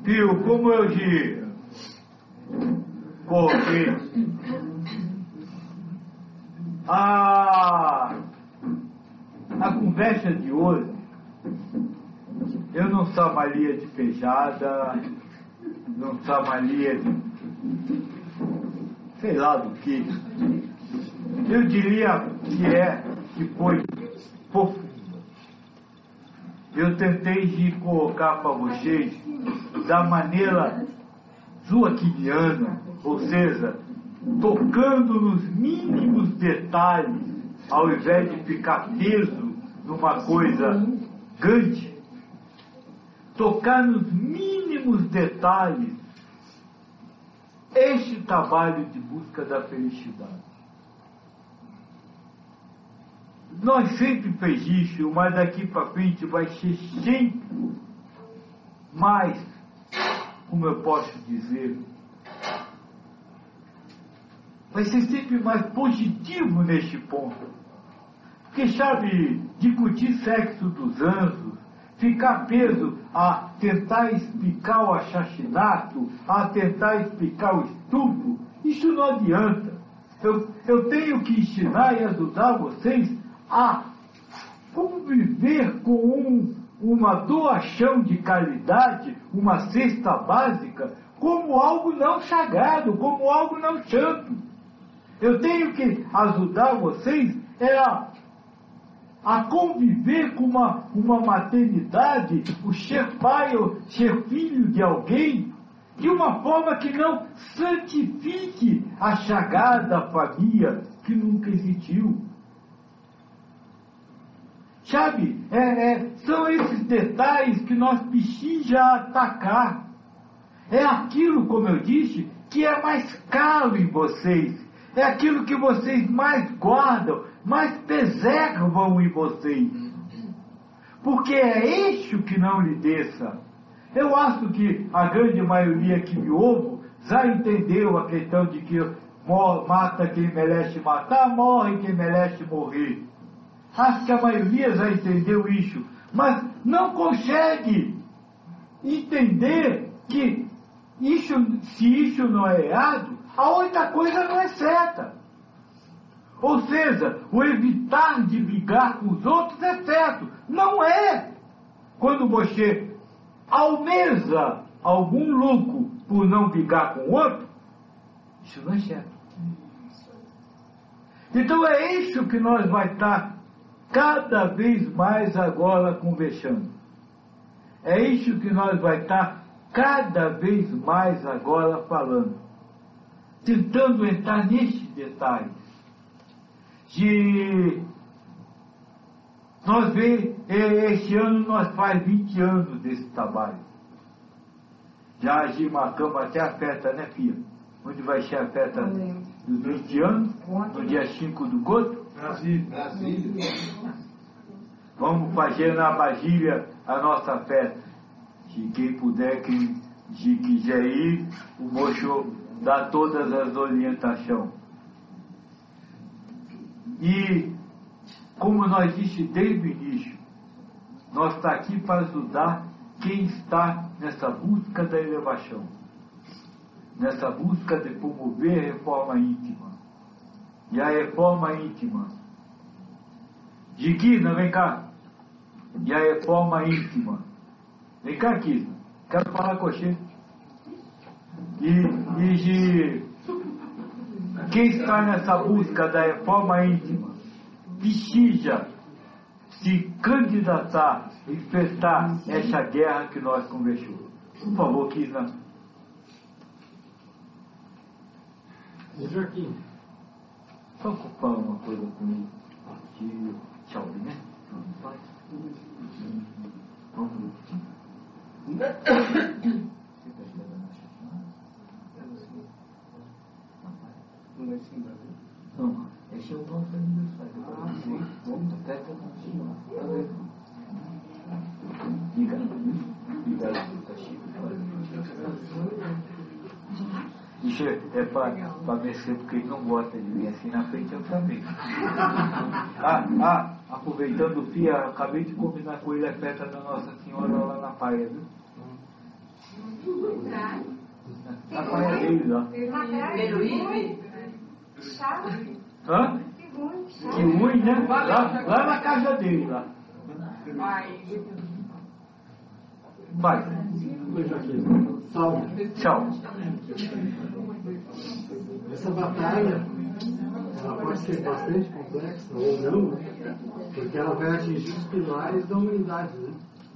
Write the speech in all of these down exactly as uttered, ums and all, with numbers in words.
Pio, como eu te coloquei, a, a conversa de hoje, eu não chamaria de pejada, não chamaria de sei lá do que. Eu diria que é, que foi profunda. Eu tentei de colocar para vocês da maneira joaquiniana, ou seja, tocando nos mínimos detalhes, ao invés de ficar preso numa coisa grande, tocar nos mínimos detalhes este trabalho de busca da felicidade. Nós sempre fez isso, mas daqui para frente vai ser sempre mais, como eu posso dizer, vai ser sempre mais positivo neste ponto. Porque, sabe, discutir sexo dos anjos, ficar preso a tentar explicar o assassinato, a tentar explicar o estupro, isso não adianta. Eu, eu tenho que ensinar e ajudar vocês a conviver com um, uma doação de caridade, uma cesta básica, como algo não sagrado, como algo não santo. Eu tenho que ajudar vocês é a, a conviver com uma, uma maternidade, o ser pai ou ser filho de alguém, de uma forma que não santifique a sagrada família que nunca existiu. Sabe, é, é, são esses detalhes que nós precisamos atacar. É aquilo, como eu disse, que é mais caro em vocês. É aquilo que vocês mais guardam, mais preservam em vocês. Porque é isso que não lhe desça. Eu acho que a grande maioria que me ouve já entendeu a questão de que mata quem merece matar, morre quem merece morrer. Acho que a maioria já entendeu isso, mas não consegue entender que isso, se isso não é errado, a outra coisa não é certa. Ou seja, o evitar de brigar com os outros é certo. Não é. Quando você almeja algum lucro por não brigar com o outro, isso não é certo. Então é isso que nós vai estar cada vez mais agora conversando. É isso que nós vai estar cada vez mais agora falando. Tentando entrar nesses detalhes. De nós ver, este ano nós faz vinte anos desse trabalho. Já a marcamos até a festa, né, filha? Onde vai ser a festa dos vinte anos? No dia cinco do agosto? Brasília. Brasília. Vamos fazer na Basília a nossa festa. Se quem puder, quem se quiser ir, o moço dá todas as orientações. E, como nós disse desde o início, nós estamos aqui para ajudar quem está nessa busca da elevação, nessa busca de promover a reforma íntima. E a reforma íntima, de Kina, vem cá, e a reforma íntima, vem cá, Kina, quero falar com você. E, e de quem está nessa busca da reforma íntima precisa se candidatar, enfrentar essa guerra que nós conversamos. Por favor, Kina. Joaquim. Só falar uma coisa comigo. Aqui, tchau, né? Vamos. Não, esse é o nosso aniversário. Vamos até continuar. Diga. Diga, tá chique. Isso é para mexer, porque ele não gosta de vir assim na frente, eu também. Ah, ah, aproveitando o fio, acabei de combinar com ele a festa da Nossa Senhora lá na praia, viu? Na praia dele lá. Peruíbe? Hã? Que ruim, né? Lá, lá na casa dele, lá. Vai. Salve. Tchau. Essa batalha, ela pode ser bastante complexa ou não, porque ela vai atingir os pilares da humanidade, né?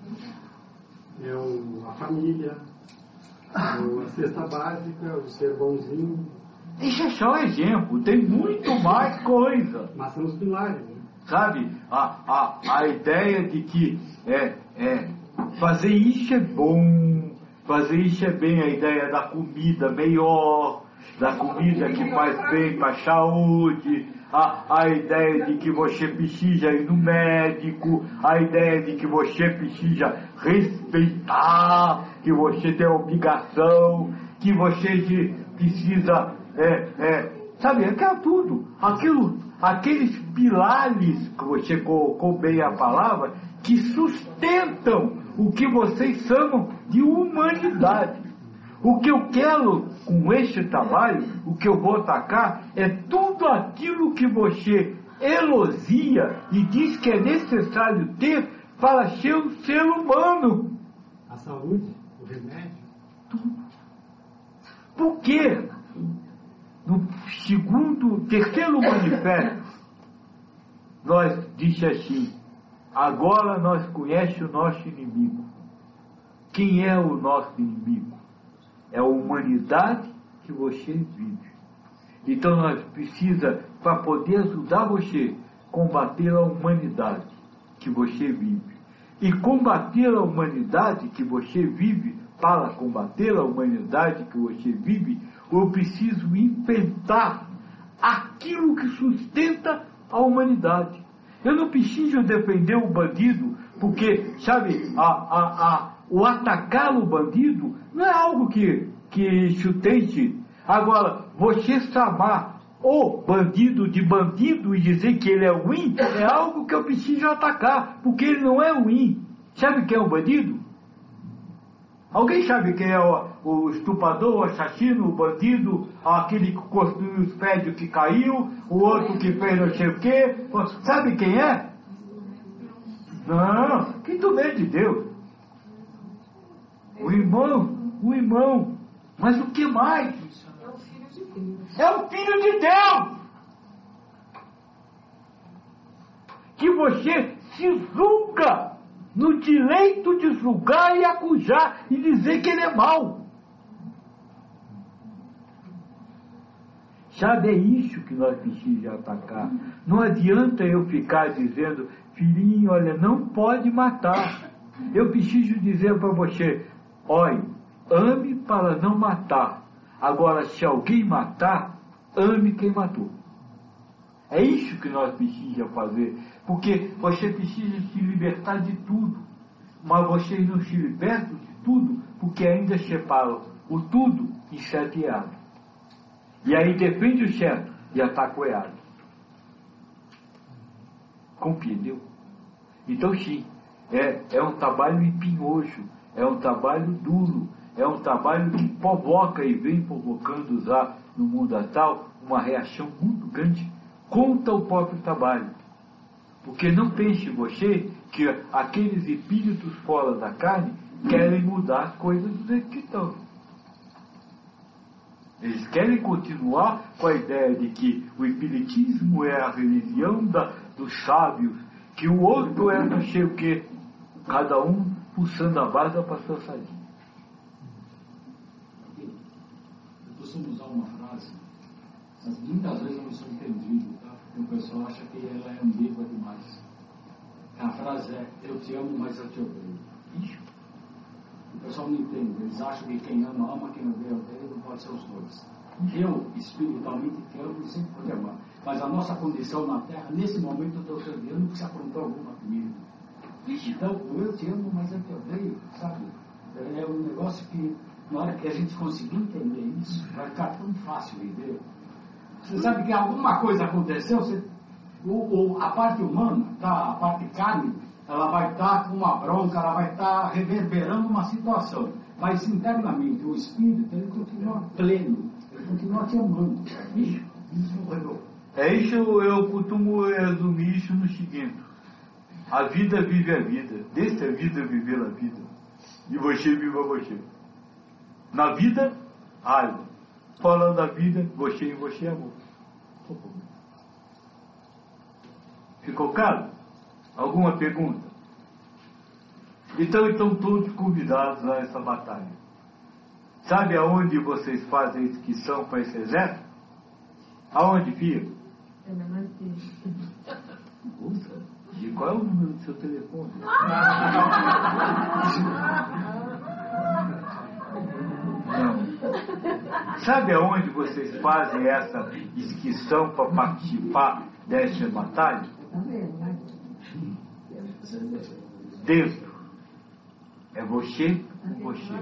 É o, a família, o, a cesta básica, o ser bonzinho. Isso é só um exemplo, tem muito mais coisa. Mas são os pilares, né? Sabe, a, a, a ideia de que é, é, fazer isso é bom, fazer isso é bem, a ideia da comida melhor, da comida que faz bem para a saúde, a, a ideia de que você precisa ir no médico, a ideia de que você precisa respeitar, que você tem obrigação, que você precisa, é, é, sabe, aquilo tudo, aquilo, aqueles pilares, que você colocou bem a palavra, que sustentam o que vocês chamam de humanidade. O que eu quero com este trabalho, o que eu vou atacar, é tudo aquilo que você elogia e diz que é necessário ter para ser um ser humano. A saúde, o remédio. Tudo. Por quê? No segundo, terceiro manifesto, nós diz assim: agora nós conhecemos o nosso inimigo. Quem é o nosso inimigo? É a humanidade que você vive. Então nós precisamos, para poder ajudar você, combater a humanidade que você vive. E combater a humanidade que você vive, para combater a humanidade que você vive, eu preciso inventar aquilo que sustenta a humanidade. Eu não preciso defender o bandido, porque, sabe, a, a, a, o atacar o bandido não é algo que, que sustente. Agora, você chamar o bandido de bandido e dizer que ele é ruim, é algo que eu preciso atacar, porque ele não é ruim. Sabe quem é o bandido? Alguém sabe quem é o, o estuprador, o assassino, o bandido, aquele que construiu os prédios que caiu, o outro que fez não sei o quê? Sabe quem é? Não, que do meio de Deus. O irmão, o irmão. Mas o que mais? É o Filho de Deus. Que você se julga no direito de julgar e acusar e dizer que ele é mau. Sabe, é isso que nós precisamos atacar. Não adianta eu ficar dizendo, filhinho, olha, não pode matar. Eu preciso dizer para você, olha, ame para não matar. Agora, se alguém matar, ame quem matou. É isso que nós precisamos fazer. Porque você precisa se libertar de tudo. Mas vocês não se libertam de tudo porque ainda separam o tudo em certo e errado. E aí defende o certo e ataca o errado. Compreendeu? Então sim, é, é um trabalho empinhoso, é um trabalho duro, é um trabalho que provoca e vem provocando já no mundo atual uma reação muito grande contra o próprio trabalho. Porque não pense você que aqueles espíritos fora da carne querem mudar as coisas do jeito que estão. Eles querem continuar com a ideia de que o espiritismo é a religião da, dos sábios, que o outro é não sei o que, cada um puxando a barra para sua sardinha. Eu costumo usar uma frase, mas muitas vezes eu não sou entendido, tá? Porque o pessoal acha que ela é ambígua demais. A frase é, eu te amo, mas eu te odeio. Ixi. O pessoal não entende, eles acham que quem ama, ama, quem odeia, odeia, não pode ser os dois. Eu, espiritualmente, te amo e sempre vou te amar. Mas a nossa condição na Terra, nesse momento, eu estou te odiando porque você aprontou alguma comigo. Então, o eu te amo, mas eu te odeio, sabe? É um negócio que, na hora que a gente conseguir entender isso, vai ficar tão fácil viver. Você sabe que alguma coisa aconteceu, você, o, o, a parte humana, tá? A parte carne, ela vai estar com uma bronca, ela vai estar reverberando uma situação. Mas internamente, o espírito, ele continua pleno, ele continua te amando. Isso, isso morreu. É isso, eu costumo resumir isso no seguinte: a vida vive a vida, deixa a vida viver a vida, e você viva você. Na vida, raiva. Fora da vida, você e você amor. Ficou claro? Alguma pergunta? Então estão todos convidados a essa batalha. Sabe aonde vocês fazem a inscrição para esse exército? Aonde, filho? Usa. E qual é o número do seu telefone? Não. Sabe aonde vocês fazem essa inscrição para participar dessa batalha? Dentro. É você com você.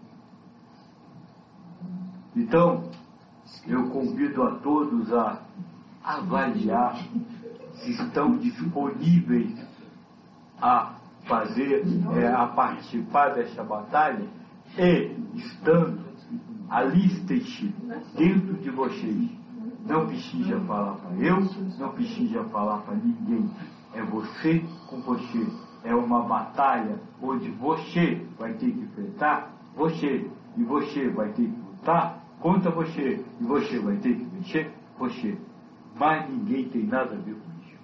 Então, eu convido a todos a avaliar se estão disponíveis a fazer, é, a participar desta batalha, e estando, alista-se dentro de vocês. Não precisa falar para eu, não precisa falar para ninguém. É você com você. É uma batalha onde você vai ter que enfrentar você, e você vai ter que lutar contra você, e você vai ter que vencer você. Mas ninguém tem nada a ver com isso.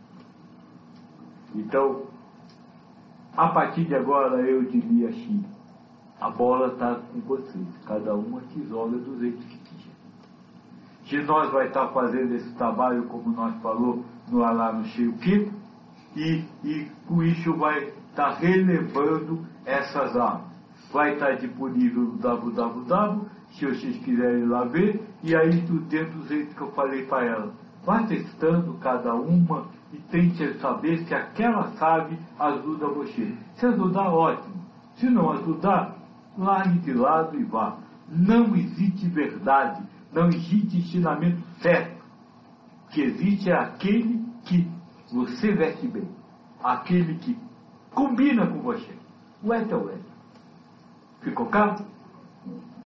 Então, a partir de agora eu diria assim: a bola está com vocês, cada um a tesoura do jeito que quiser. Se nós vai estar fazendo esse trabalho, como nós falou, no lá no Cheio Pico, e, e com isso vai estar relevando essas armas. Vai estar disponível no www, se vocês quiserem ir lá ver, e aí tu dentro do jeito que eu falei para ela. Vá testando cada uma e tente saber se aquela sabe ajuda você. Se ajudar, ótimo. Se não ajudar, largue de lado e vá. Não existe verdade, não existe ensinamento certo. O que existe é aquele que você veste bem, aquele que combina com você. O é teu é. Ficou claro?